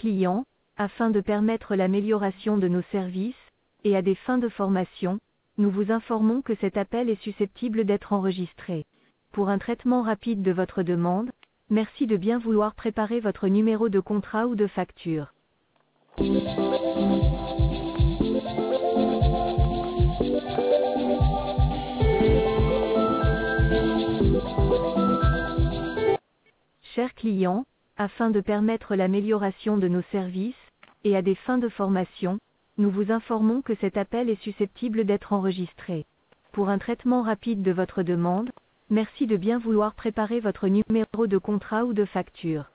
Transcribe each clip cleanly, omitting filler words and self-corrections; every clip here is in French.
client, afin de permettre l'amélioration de nos services, et à des fins de formation, nous vous informons que cet appel est susceptible d'être enregistré. Pour un traitement rapide de votre demande, merci de bien vouloir préparer votre numéro de contrat ou de facture. Chers clients, afin de permettre l'amélioration de nos services, et à des fins de formation, nous vous informons que cet appel est susceptible d'être enregistré. Pour un traitement rapide de votre demande, merci de bien vouloir préparer votre numéro de contrat ou de facture.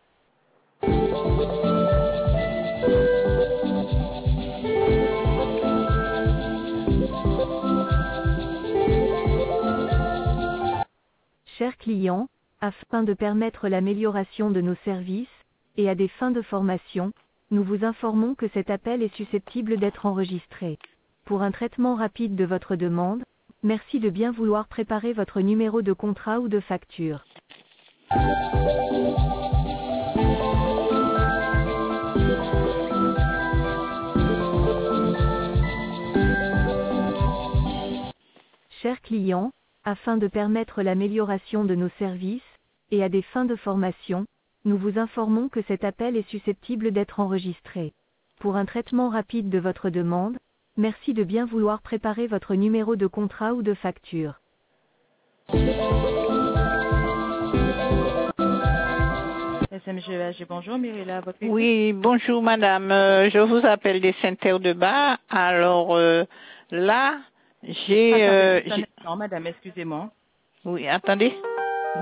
Chers clients, afin de permettre l'amélioration de nos services, et à des fins de formation, nous vous informons que cet appel est susceptible d'être enregistré. Pour un traitement rapide de votre demande, merci de bien vouloir préparer votre numéro de contrat ou de facture. Chers clients, afin de permettre l'amélioration de nos services, et à des fins de formation, nous vous informons que cet appel est susceptible d'être enregistré. Pour un traitement rapide de votre demande, merci de bien vouloir préparer votre numéro de contrat ou de facture. SMGEAG, bonjour, Mirella, votre écoute. Oui, bonjour madame, je vous appelle des Saint-Terre-de-Bas. Alors là, Non, madame, excusez-moi. Oui, attendez. Oui.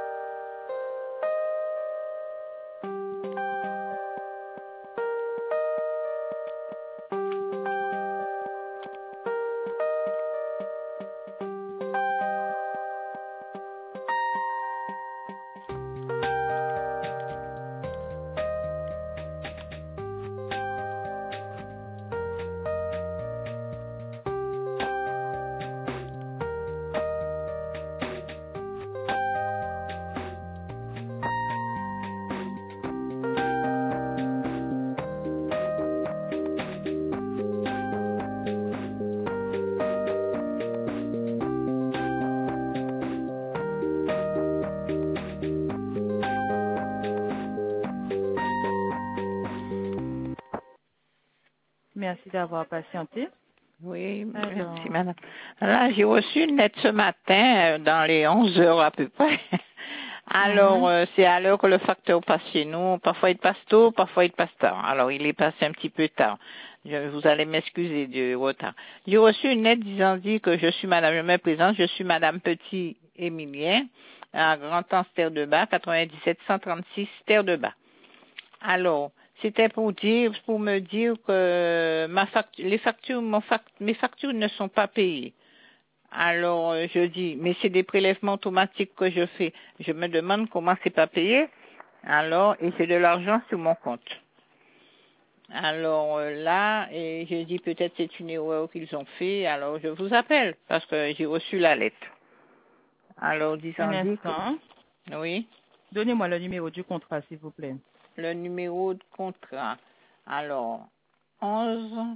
Merci d'avoir patienté. Oui, Alors. merci madame. Là, j'ai reçu une lettre ce matin, dans les 11 heures à peu près. Alors, c'est à l'heure que le facteur passe chez nous. Parfois, il passe tôt, parfois, il passe tard. Alors, il est passé un petit peu tard. Vous allez m'excuser du retard. J'ai reçu une lettre dit que je suis madame, je me présente, je suis madame Petit-Émilien, à Grand-Anse Terre-de-Bas, 97 136 Terre-de-Bas. Alors, c'était pour me dire que mes factures ne sont pas payées. Alors, je dis, mais c'est des prélèvements automatiques que je fais. Je me demande comment c'est pas payé. Alors, et j'ai de l'argent sur mon compte. Alors là, et je dis peut-être c'est une erreur qu'ils ont fait. Alors, je vous appelle parce que j'ai reçu la lettre. Alors, Un instant. Oui. Donnez-moi le numéro du contrat, s'il vous plaît. Le numéro de contrat. Alors, 11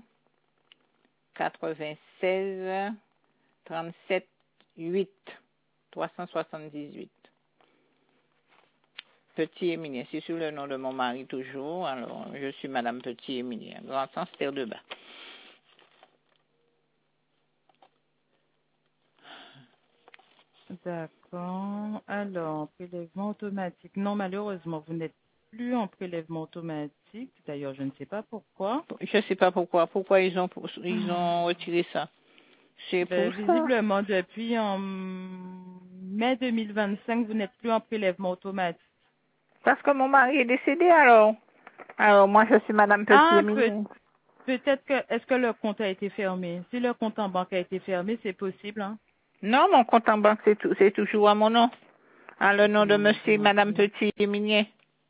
96 37 8 378. Petit-Émilien, c'est sur le nom de mon mari toujours. Alors, je suis madame Petit-Émilien, Grand-Anse Terre-de-Bas. D'accord. Alors, prélèvement automatique. Non, malheureusement, vous n'êtes plus en prélèvement automatique. D'ailleurs, je ne sais pas pourquoi. Je ne sais pas pourquoi. Pourquoi ils ont retiré ça? C'est pour ça. Visiblement, depuis en mai 2025, vous n'êtes plus en prélèvement automatique. Parce que mon mari est décédé alors. Alors, moi, je suis madame Petit-Émilien. Peut-être que, est-ce que le compte a été fermé? Si le compte en banque a été fermé, c'est possible, hein? Non, mon compte en banque, c'est toujours à mon nom. À le nom de monsieur et madame Petit-Émilien.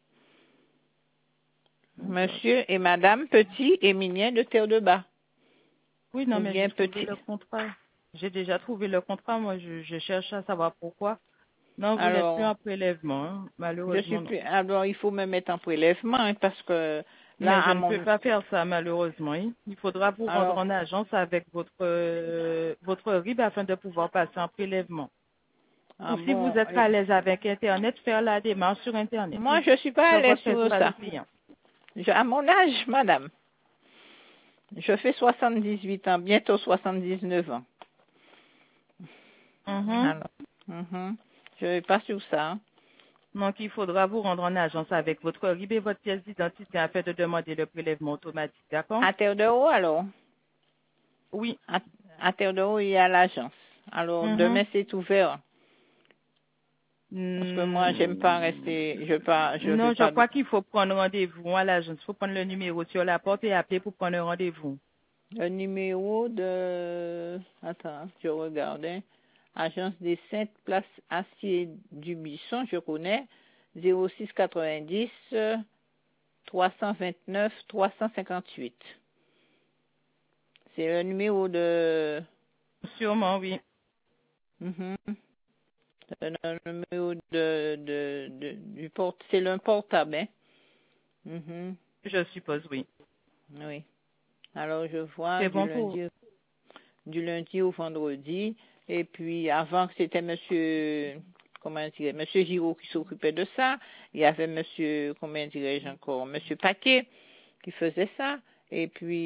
Monsieur et madame Petit-Émilien de Terre-de-Bas. Oui, non, mais j'ai trouvé le contrat. J'ai déjà trouvé le contrat. Moi, je cherche à savoir pourquoi. Non, vous n'êtes plus en prélèvement, hein, malheureusement. Alors, il faut me mettre en prélèvement, hein, parce que Mais Là, je à ne mon... peux pas faire ça, malheureusement. Oui. Il faudra vous rendre Alors, en agence avec votre RIB afin de pouvoir passer en prélèvement. ah Ou si vous bon, êtes à l'aise avec Internet, faire la démarche sur Internet. moi, je suis pas à Sur l'aise votre sur espace ça. client. À mon âge, madame, je fais 78 ans, bientôt 79 ans. Mhm. Alors, je vais pas sur ça. Hein. Donc, il faudra vous rendre en agence avec votre RIB et votre pièce d'identité afin de demander le prélèvement automatique. D'accord? À Terre de Haut, alors? Oui. À Terre de Haut, il y a l'agence. Alors, Mhm. demain, c'est ouvert. Parce que moi, j'aime pas Hmm. rester, je vais Non, je pas. crois qu'il faut prendre rendez-vous à l'agence. Il faut prendre le numéro sur la porte et appeler pour prendre un rendez-vous. Le numéro de, attends, je regarde, hein. Agence des Saintes, place Acier du Buisson, je connais, 06 90 329 358. C'est le numéro de, Sûrement, oui. Mhm. Le numéro du c'est le portable, hein. Mhm. Je suppose, oui. Oui. Alors, je vois C'est bon pour... du lundi au vendredi. Et puis, avant, c'était comment dire, monsieur Giraud qui s'occupait de ça. Il y avait monsieur, comment dirais-je encore, monsieur Paquet qui faisait ça. Et puis,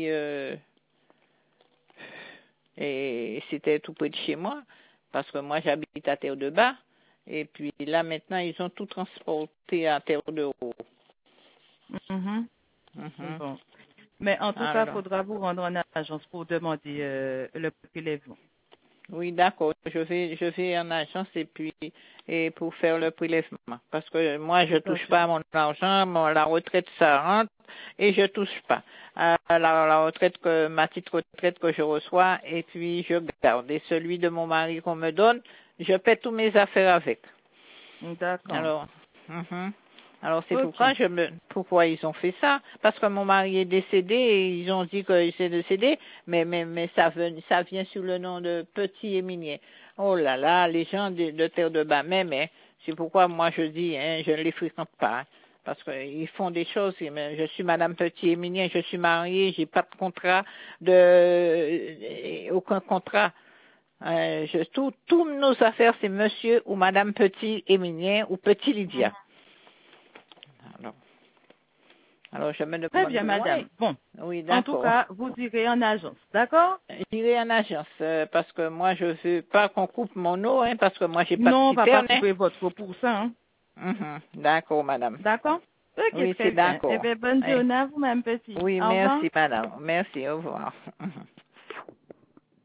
et c'était tout près de chez moi, parce que moi, j'habite à Terre de Bas. Et puis, là, maintenant, ils ont tout transporté à Terre de Haut. Mhm. Mhm. Bon. Mais en tout cas, il Alors, faudra vous rendre en agence pour demander le prélèvement. oui, d'accord. Je vais en agence et pour faire le prélèvement. Parce que moi, je Tout à touche fait. pas à mon argent, la retraite, ça rentre et je touche pas à la retraite ma petite retraite que je reçois et puis je garde. Et celui de mon mari qu'on me donne, je paie tous mes affaires avec. D'accord. Alors, alors c'est Ok. pourquoi ils ont fait ça? Parce que mon mari est décédé et ils ont dit qu'il s'est décédé, mais ça vient sous le nom de Petit Éminier. Oh là là, les gens de Terre de Bas même, hein, c'est pourquoi moi je dis, hein, je ne les fréquente pas. Hein, parce qu'ils font des choses, mais je suis Madame Petit Éminier, je suis mariée, j'ai pas de contrat aucun contrat. Toutes nos affaires, c'est Monsieur ou Madame Petit Éminier ou Petit Lydia. Alors, je me Très demande, bien, madame. ouais, Bon. oui, En tout d'accord. cas, vous irez en agence. D'accord? J'irai en agence parce que moi, je veux pas qu'on coupe mon eau, hein, parce que moi, j'ai pas de Non, on va pas citerne. Hein. couper votre eau pour ça. Hein. D'accord, madame. D'accord? Ok, Oui, très c'est bien. Eh d'accord. bien, bonne Hein. journée à vous, même petit. Oui, Au revoir. merci, madame. Merci, au revoir.